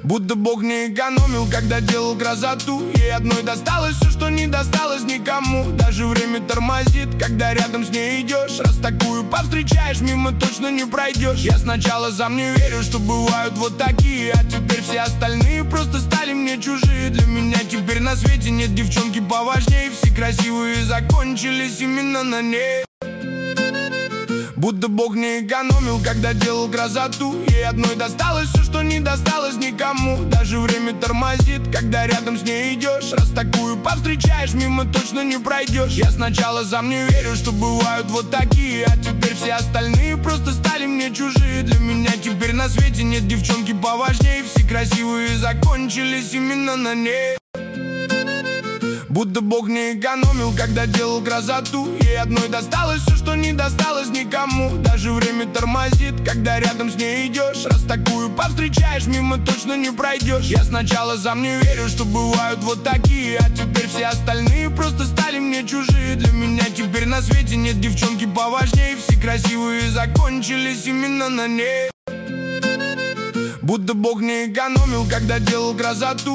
Будто Бог не экономил, когда делал красоту. Ей одной досталось все, что не досталось никому. Даже время тормозит, когда рядом с ней идешь. Раз такую повстречаешь, мимо точно не пройдешь. Я сначала сам не верю, что бывают вот такие, а теперь все остальные просто стали мне чужие. Для меня теперь на свете нет девчонки поважнее. Все красивые закончились именно на ней. Будто Бог не экономил, когда делал красоту. Ей одной досталось все, что не досталось никому. Даже время тормозит, когда рядом с ней идешь. Раз такую повстречаешь, мимо точно не пройдешь. Я сначала сам не верю, что бывают вот такие, а теперь все остальные просто стали мне чужие. Для меня теперь на свете нет девчонки поважнее. Все красивые закончились именно на ней. Будто Бог не экономил, когда делал красоту. Ей одной досталось все, что не досталось никому. Даже время тормозит, когда рядом с ней идешь. Раз такую повстречаешь, мимо точно не пройдешь. Я сначала сам не верю, что бывают вот такие, а теперь все остальные просто стали мне чужие. Для меня теперь на свете нет девчонки поважнее. Все красивые закончились именно на ней. Будто Бог не экономил, когда делал красоту.